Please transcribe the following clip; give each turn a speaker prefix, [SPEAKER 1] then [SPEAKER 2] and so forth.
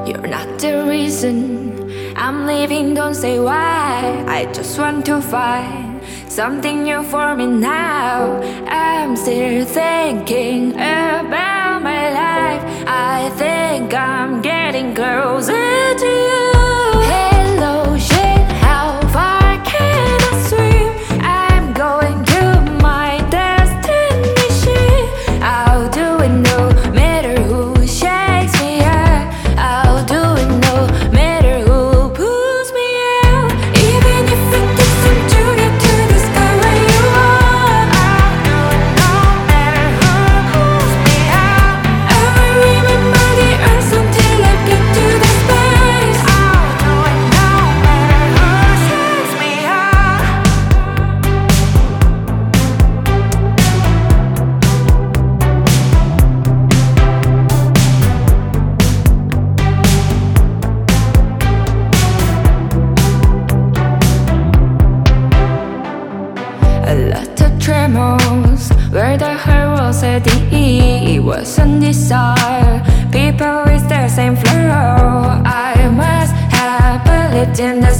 [SPEAKER 1] You're not the reason I'm leaving, don't say why. I just want to find something new for me now. I'm still thinking about my life. I think I'm getting closer to you. Hello, shit, how far can I swim? I'm going to my destination. I'll do it no matter who shakes me up. I'll do it no matter who pulls me out. Even if it takes some to get to the sky where you are. I'll do it no matter who pulls me out. I will remember the earth until I get to the space. I'll do it no matter who shakes me out. A lot of tremors, where the heart was at the E. It wasn't desire, people with the same flow. I must have believed in the